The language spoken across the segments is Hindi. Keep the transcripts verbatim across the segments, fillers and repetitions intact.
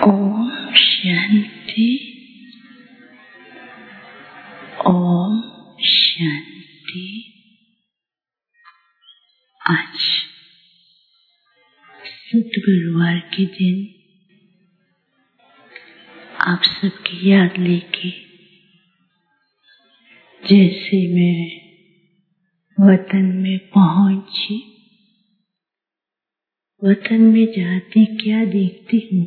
ओम शांति। ओम शांति। आज सद्गुरुवार के दिन आप सबकी याद लेके जैसे मैं वतन में पहुंची, वतन में जाते क्या देखती हूँ,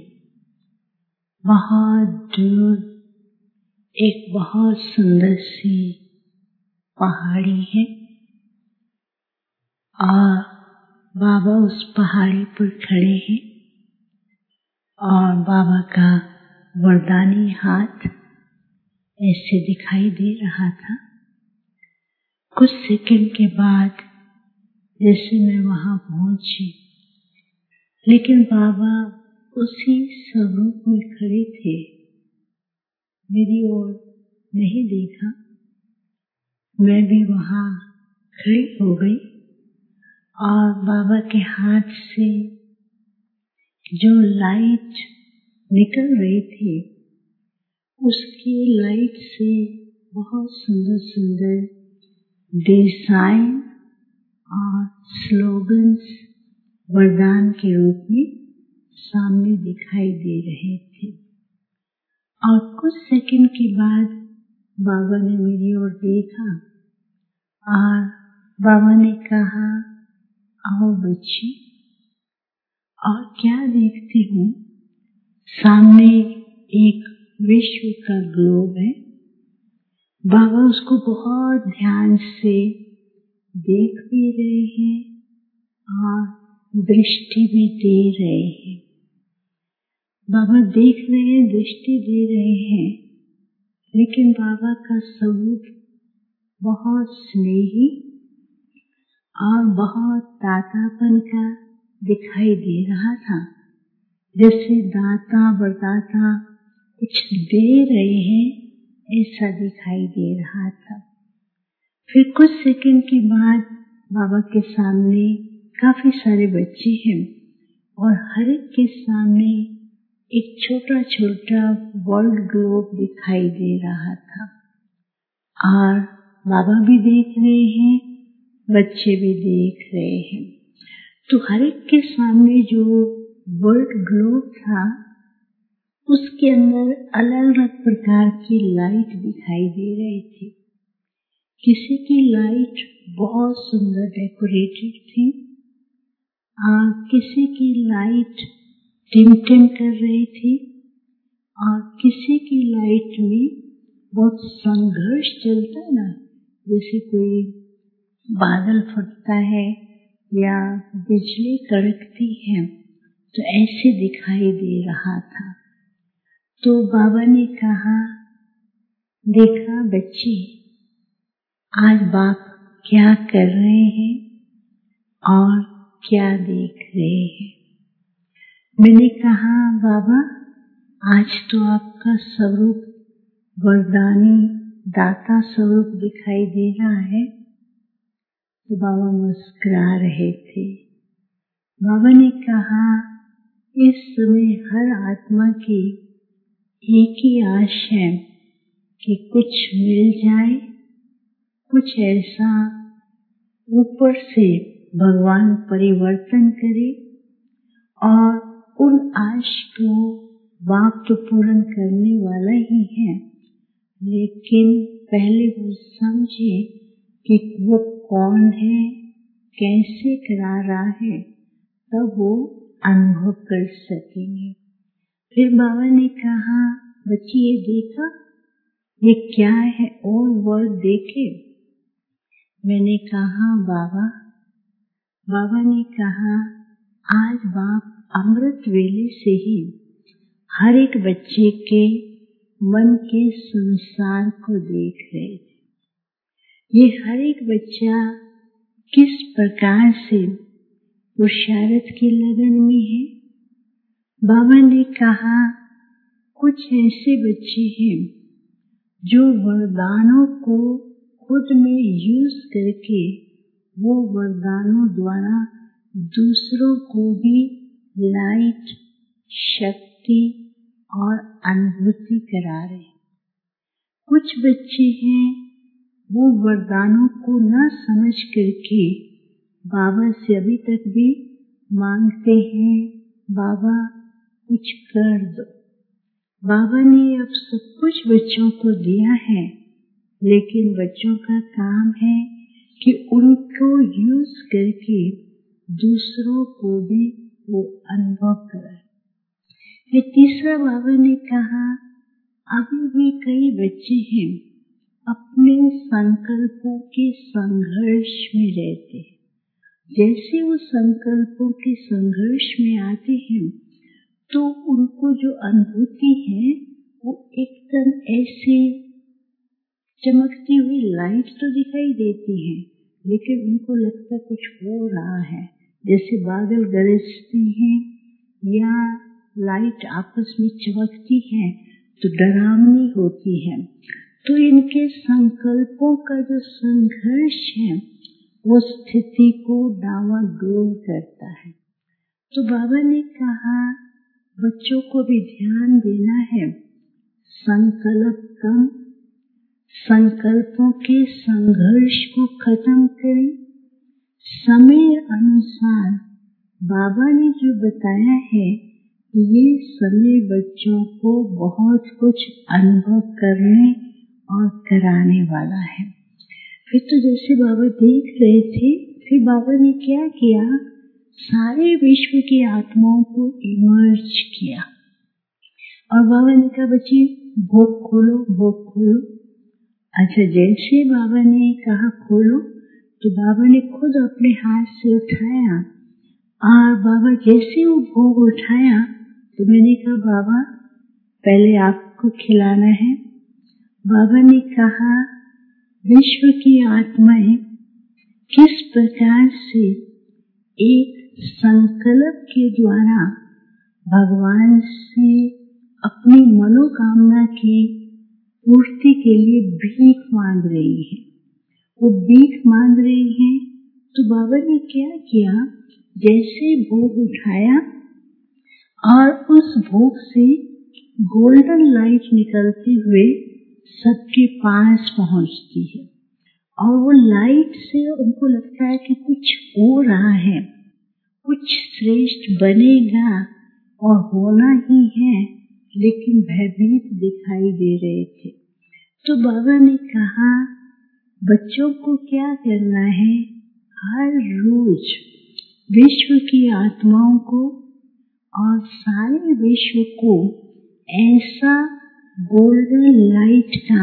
बहुत दूर एक बहुत सुंदर सी पहाड़ी है और बाबा उस पहाड़ी पर खड़े हैं और बाबा का वरदानी हाथ ऐसे दिखाई दे रहा था। कुछ सेकंड के बाद जैसे मैं वहां पहुंची, लेकिन बाबा उसी स्वरूप में खड़े थे, मेरी ओर नहीं देखा। मैं भी वहां खड़ी हो गई और बाबा के हाथ से जो लाइट निकल रही थी, उसकी लाइट से बहुत सुंदर सुंदर डिजाइन और स्लोगन्स वरदान के रूप में सामने दिखाई दे रहे थे। और कुछ सेकंड के बाद बाबा ने मेरी ओर देखा और बाबा ने कहा, आओ बच्ची। और क्या देखती हूँ, सामने एक विश्व का ग्लोब है। बाबा उसको बहुत ध्यान से देख भी रहे हैं और दृष्टि भी दे रहे हैं। बाबा देख रहे हैं, दृष्टि दे रहे हैं, लेकिन बाबा का स्वरूप बहुत स्नेही और बहुत दातापन का दिखाई दे रहा था, जैसे दाता वरदाता कुछ दे रहे हैं, ऐसा दिखाई दे रहा था। फिर कुछ सेकंड के बाद बाबा के सामने काफी सारे बच्चे हैं और हर एक के सामने एक छोटा छोटा वर्ल्ड ग्लोब दिखाई दे रहा था और बाबा भी देख रहे हैं, बच्चे भी देख रहे हैं। तो हर एक के सामने जो वर्ल्ड ग्लोब था, उसके अंदर अलग अलग प्रकार की लाइट दिखाई दे रही थी। किसी की लाइट बहुत सुंदर डेकोरेटेड थी और किसी की लाइट टिमटिम कर रही थी और किसी की लाइट में बहुत संघर्ष चलता है ना, जैसे कोई बादल फटता है या बिजली कड़कती है, तो ऐसे दिखाई दे रहा था। तो बाबा ने कहा, देखा बच्ची, आज बाप क्या कर रहे हैं और क्या देख रहे हैं। मैंने कहा, बाबा आज तो आपका स्वरूप वरदानी दाता स्वरूप दिखाई दे रहा है। तो बाबा मुस्कुरा रहे थे। बाबा ने कहा, इस समय हर आत्मा की एक ही आश है कि कुछ मिल जाए, कुछ ऐसा ऊपर से भगवान परिवर्तन करे और उन आश को बाप तो पूर्ण करने वाला ही है, लेकिन पहले वो समझे कि वो कौन है, कैसे करा रहा है, तब वो अनुभव कर सकेंगे। फिर बाबा ने कहा, बच्ची ये देखा, ये क्या है, और वर्ड देखे। मैंने कहा, बाबा। बाबा ने कहा, आज बाप अमृत वेले से ही हर एक बच्चे के मन के संसार को देख रहे थे। ये हर एक बच्चा किस प्रकार से पुरुषार्थ की लगन में है। बाबा ने कहा, कुछ ऐसे बच्चे हैं जो वरदानों को खुद में यूज करके वो वरदानों द्वारा दूसरों को भी लाइट, शक्ति और अनुभूति करा रहे हैं। कुछ बच्चे हैं वो वरदानों को न समझ करके बाबा से अभी तक भी मांगते हैं, बाबा कुछ कर दो। बाबा ने अब सब कुछ बच्चों को दिया है, लेकिन बच्चों का काम है कि उनको यूज करके दूसरों को भी वो अनुभव कराए। फिर तीसरा बाबा ने कहा, अभी भी कई बच्चे हैं अपने संकल्पों के संघर्ष में रहते हैं। जैसे वो संकल्पों के संघर्ष में आते हैं तो उनको जो अनुभूति है वो एकदम ऐसे चमकती हुई लाइट तो दिखाई देती है, लेकिन उनको लगता कुछ हो रहा है, जैसे बादल गरजते हैं या लाइट आपस में चमकती है तो डरावनी होती है। तो इनके संकल्पों का जो संघर्ष है वो स्थिति को डावाडोल करता है। तो बाबा ने कहा बच्चों को भी ध्यान देना है, संकल्प कम, संकल्पों के संघर्ष को खत्म करें। समय अनुसार बाबा ने जो बताया है ये समय बच्चों को बहुत कुछ अनुभव करने और कराने वाला है। फिर तो जैसे बाबा देख रहे थे, फिर बाबा ने क्या किया, सारे विश्व की आत्माओं को इमर्ज किया और बाबा ने कहा बच्चे भोग खोलो, भोग खोलो। अच्छा, जैसे बाबा ने कहा खोलो तो बाबा ने खुद अपने हाथ से उठाया और बाबा जैसे वो भोग उठाया तो मैंने कहा बाबा पहले आपको खिलाना है। बाबा ने कहा विश्व की आत्माएं किस प्रकार से एक संकल्प के द्वारा भगवान से अपनी मनोकामना की पूर्ति के लिए भीख मांग रही है। वो भीख मांग रही है तो बाबा ने क्या किया, जैसे भोग उठाया और उस भोग से गोल्डन लाइट निकलते हुए सबके पास पहुंचती है और वो लाइट से उनको लगता है कि कुछ हो रहा है, कुछ श्रेष्ठ बनेगा और होना ही है, लेकिन भयभीत दिखाई दे रहे थे। तो बाबा ने कहा बच्चों को क्या करना है, हर रोज विश्व की आत्माओं को और सारे विश्व को ऐसा गोल्डन लाइट का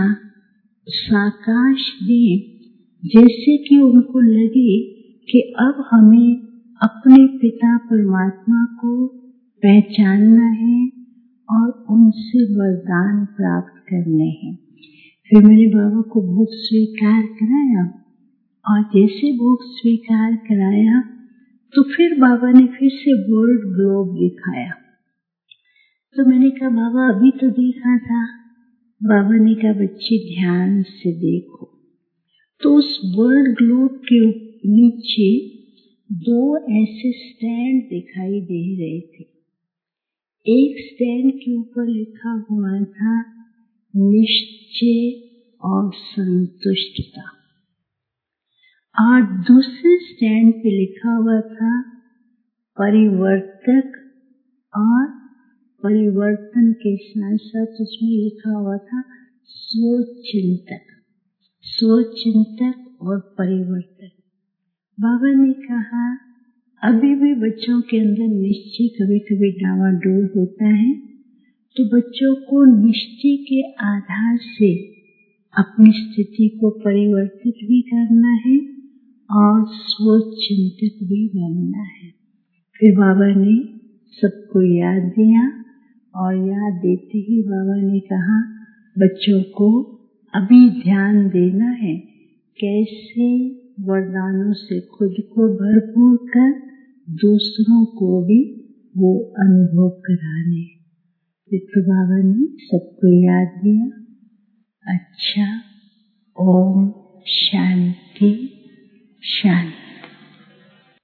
साकाश दे जैसे कि उनको लगे कि अब हमें अपने पिता परमात्मा को पहचानना है और उनसे वरदान प्राप्त करने हैं। फिर मैंने बाबा को भोग स्वीकार कराया और जैसे भोग स्वीकार कराया तो फिर बाबा ने फिर से वर्ल्ड ग्लोब दिखाया। तो मैंने कहा बाबा अभी तो देखा था। बाबा ने कहा बच्चे ध्यान से देखो। तो उस वर्ल्ड ग्लोब के नीचे दो ऐसे स्टैंड दिखाई दे रहे थे। एक स्टैंड के ऊपर लिखा हुआ था निश्चय और संतुष्टता और दूसरे स्टैंड पे लिखा हुआ था परिवर्तक और परिवर्तन के साथ साथ उसमें लिखा हुआ था स्वचिंतक, स्वचिंतक और परिवर्तक। बाबा ने कहा अभी भी बच्चों के अंदर निश्चय कभी कभी डावाडोल होता है, तो बच्चों को निश्चय के आधार से अपनी स्थिति को परिवर्तित भी करना है और स्वचिंतक भी बनना है। फिर बाबा ने सबको याद दिया और याद देते ही बाबा ने कहा बच्चों को अभी ध्यान देना है कैसे वरदानों से खुद को भरपूर कर दूसरों को भी वो अनुभव कराने। फिर तो बाबा ने सबको याद दिया। अच्छा, ओम शांति शांति।